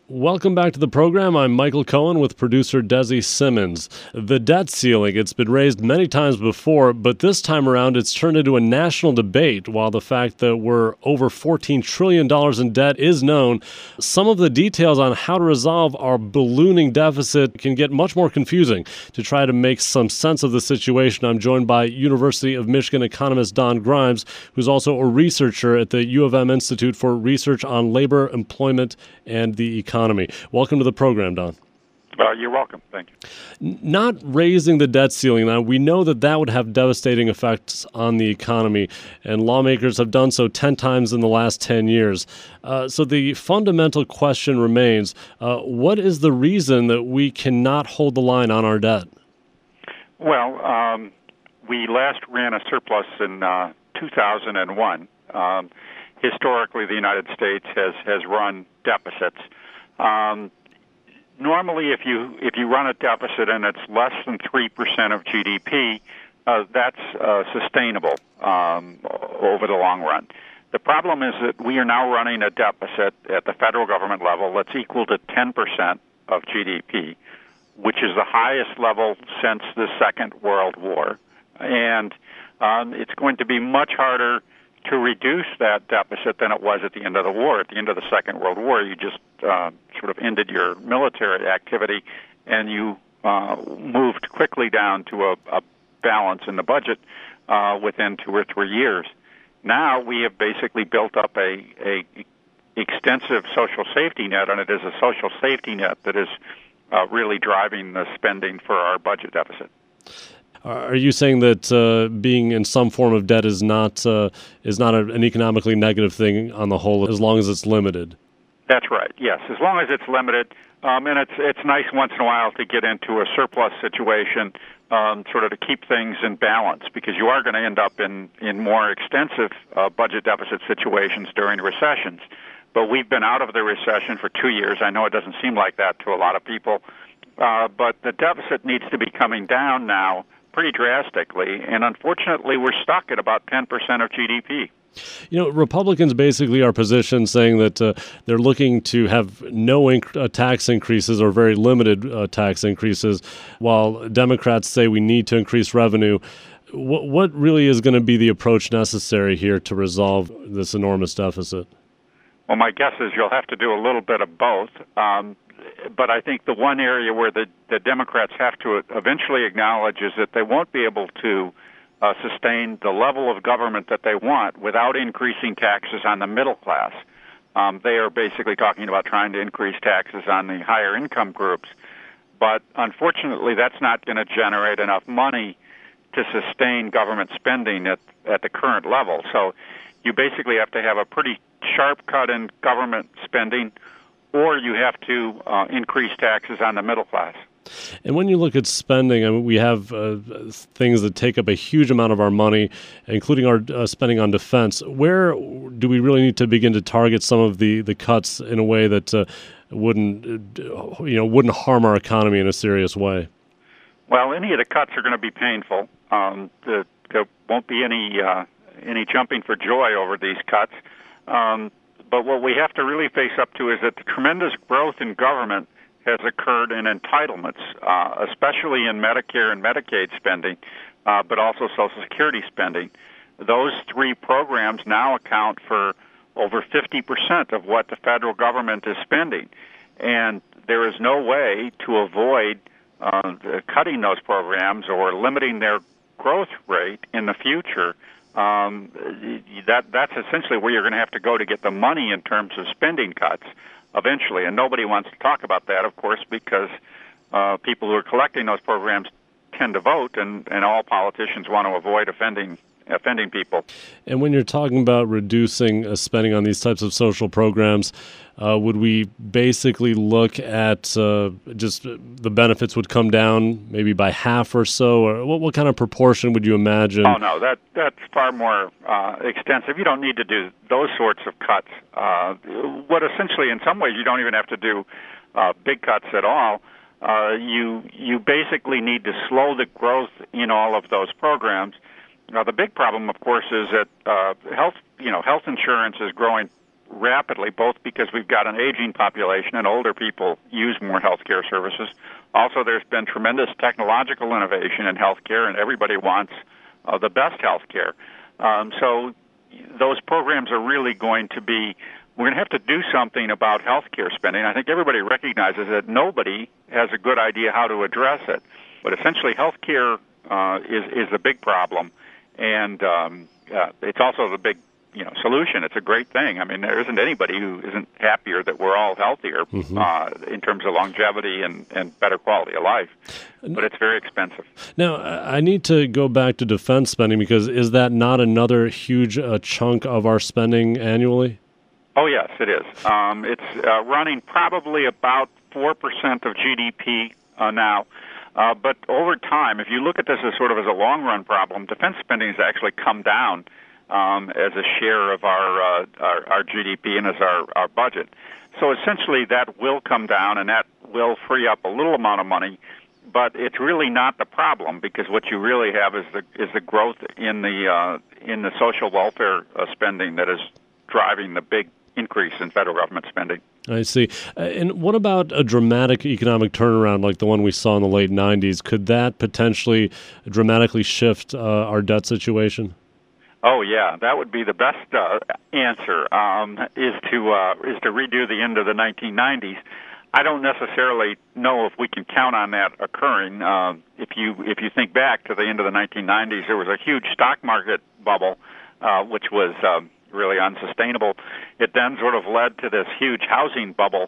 Welcome back to the program. I'm Michael Cohen with producer Desi Simmons. The debt ceiling, it's been raised many times before, but this time around it's turned into a national debate. While the fact that we're over $14 trillion in debt is known, some of the details on how to resolve our ballooning deficit can get much more confusing. To try to make some sense of the situation, I'm joined by University of Michigan economist Don Grimes, who's also a researcher at the U of M Institute for Research on Labor, Employment, and the Economy. Welcome to the program, Don. You're welcome. Thank you. Not raising the debt ceiling, now, we know that would have devastating effects on the economy, and lawmakers have done so 10 times in the last 10 years. So the fundamental question remains, what is the reason that we cannot hold the line on our debt? Well, we last ran a surplus in 2001. Historically, the United States has run deficits. Normally, if you run a deficit and it's less than 3% of GDP, that's sustainable over the long run. The problem is that we are now running a deficit at the federal government level that's equal to 10% of GDP, which is the highest level since the Second World War. And it's going to be much harder to reduce that deficit than it was at the end of the war. At the end of the Second World War, you just sort of ended your military activity, and you moved quickly down to a balance in the budget within 2 or 3 years. Now we have basically built up a extensive social safety net, and it is a social safety net that is really driving the spending for our budget deficit. Are you saying that being in some form of debt is not an economically negative thing on the whole, as long as it's limited? That's right. Yes, as long as it's limited, and it's nice once in a while to get into a surplus situation, sort of to keep things in balance, because you are going to end up in more extensive budget deficit situations during recessions. But we've been out of the recession for 2 years. I know it doesn't seem like that to a lot of people, but the deficit needs to be coming down now pretty drastically, and unfortunately we're stuck at about 10% of GDP. You know, Republicans basically are positioned saying that they're looking to have no tax increases or very limited tax increases, while Democrats say we need to increase revenue. What really is going to be the approach necessary here to resolve this enormous deficit? Well, my guess is you'll have to do a little bit of both. But I think the one area where the Democrats have to eventually acknowledge is that they won't be able to sustain the level of government that they want without increasing taxes on the middle class. They are basically talking about trying to increase taxes on the higher income groups. But unfortunately, that's not going to generate enough money to sustain government spending at the current level. So you basically have to have a pretty sharp cut in government spending, or you have to increase taxes on the middle class. And when you look at spending, I mean, we have things that take up a huge amount of our money, including our spending on defense. Where do we really need to begin to target some of the cuts in a way that wouldn't harm our economy in a serious way? Well, any of the cuts are going to be painful. There won't be any jumping for joy over these cuts. But what we have to really face up to is that the tremendous growth in government has occurred in entitlements, especially in Medicare and Medicaid spending, but also Social Security spending. Those three programs now account for over 50% of what the federal government is spending. And there is no way to avoid cutting those programs or limiting their growth rate in the future. That's essentially where you're going to have to go to get the money in terms of spending cuts eventually. And nobody wants to talk about that, of course, because people who are collecting those programs tend to vote, and all politicians want to avoid offending people. And when you're talking about reducing spending on these types of social programs, would we basically look at just the benefits would come down maybe by half or so? Or what kind of proportion would you imagine? Oh, no, that's far more extensive. You don't need to do those sorts of cuts. What essentially, in some ways, you don't even have to do big cuts at all. You basically need to slow the growth in all of those programs. Now, the big problem, of course, is that health insurance is growing rapidly, both because we've got an aging population and older people use more healthcare services. Also, there's been tremendous technological innovation in healthcare, and everybody wants the best healthcare. So those programs are really going to be, we're going to have to do something about healthcare spending. I think everybody recognizes that nobody has a good idea how to address it. But essentially, healthcare is the big problem, and it's also the big solution. It's a great thing. I mean, there isn't anybody who isn't happier that we're all healthier in terms of longevity and better quality of life. But it's very expensive. Now, I need to go back to defense spending, because is that not another huge chunk of our spending annually? Oh, yes, it is. It's running probably about 4% of GDP now. But over time, if you look at this as sort of as a long-run problem, defense spending has actually come down as a share of our GDP and as our budget. So essentially that will come down, and that will free up a little amount of money, but it's really not the problem, because what you really have is the growth in the social welfare spending that is driving the big increase in federal government spending. I see. And what about a dramatic economic turnaround like the one we saw in the late 90s? Could that potentially dramatically shift our debt situation? Oh yeah, that would be the best answer. Is to redo the end of the 1990s. I don't necessarily know if we can count on that occurring. If you think back to the end of the 1990s, there was a huge stock market bubble, which was really unsustainable. It then sort of led to this huge housing bubble,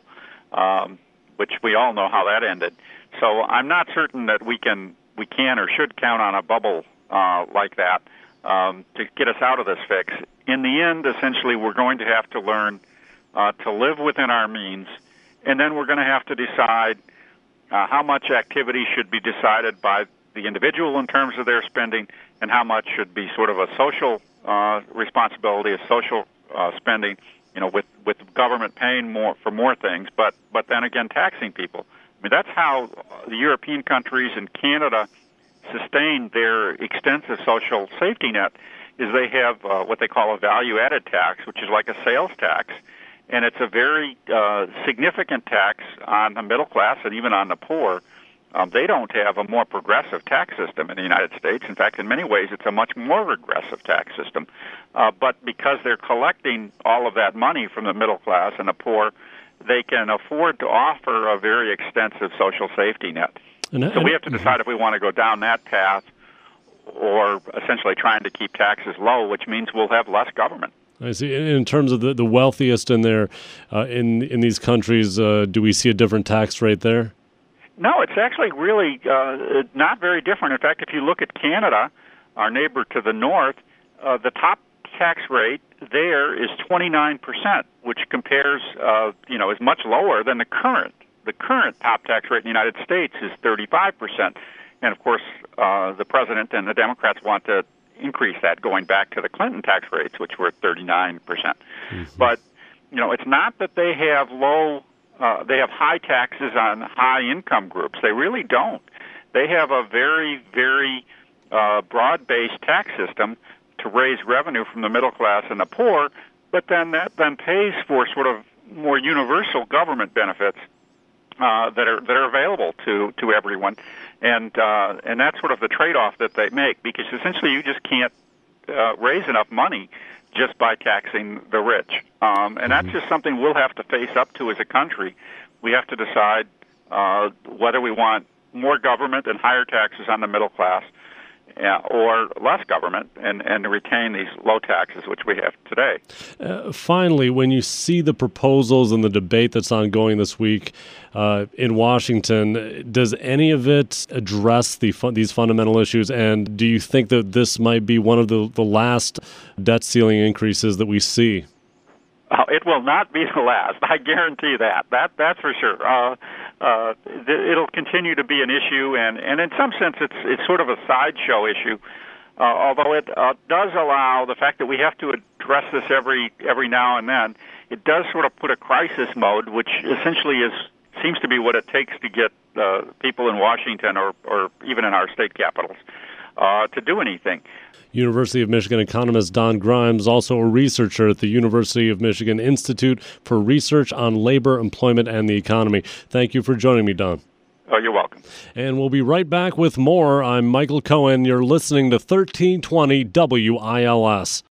which we all know how that ended. So I'm not certain that we can or should count on a bubble like that to get us out of this fix. In the end, essentially, we're going to have to learn to live within our means, and then we're going to have to decide how much activity should be decided by the individual in terms of their spending, and how much should be sort of a social responsibility, a social spending, with government paying more for more things, but then again taxing people. I mean, that's how the European countries and Canada sustain their extensive social safety net, is they have what they call a value-added tax, which is like a sales tax, and it's a very significant tax on the middle class and even on the poor. They don't have a more progressive tax system in the United States. In fact, in many ways, it's a much more regressive tax system. But because they're collecting all of that money from the middle class and the poor, they can afford to offer a very extensive social safety net. So we have to decide if we want to go down that path, or essentially trying to keep taxes low, which means we'll have less government. I see. In terms of the wealthiest in there, in these countries, do we see a different tax rate there? No, it's actually really not very different. In fact, if you look at Canada, our neighbor to the north, the top tax rate there is 29%, which compares, is much lower than the current. The current top tax rate in the United States is 35%. And, of course, the president and the Democrats want to increase that, going back to the Clinton tax rates, which were 39%. Mm-hmm. But, it's not that they have they have high taxes on high-income groups. They really don't. They have a very, very broad-based tax system to raise revenue from the middle class and the poor, but then that then pays for sort of more universal government benefits that are available to everyone, and that's sort of the trade-off that they make, because essentially you just can't raise enough money just by taxing the rich, and that's just something we'll have to face up to as a country. We have to decide whether we want more government and higher taxes on the middle class, or less government and retain these low taxes, which we have today. Finally, when you see the proposals and the debate that's ongoing this week in Washington, does any of it address these fundamental issues? And do you think that this might be one of the last debt ceiling increases that we see? It will not be the last. I guarantee that. That's for sure. It'll continue to be an issue, and in some sense, it's sort of a sideshow issue. Although it does allow the fact that we have to address this every now and then, it does sort of put a crisis mode, which essentially seems to be what it takes to get people in Washington or even in our state capitals to do anything. University of Michigan economist Don Grimes, also a researcher at the University of Michigan Institute for Research on Labor, Employment, and the Economy. Thank you for joining me, Don. Oh, you're welcome. And we'll be right back with more. I'm Michael Cohen. You're listening to 1320 WILS.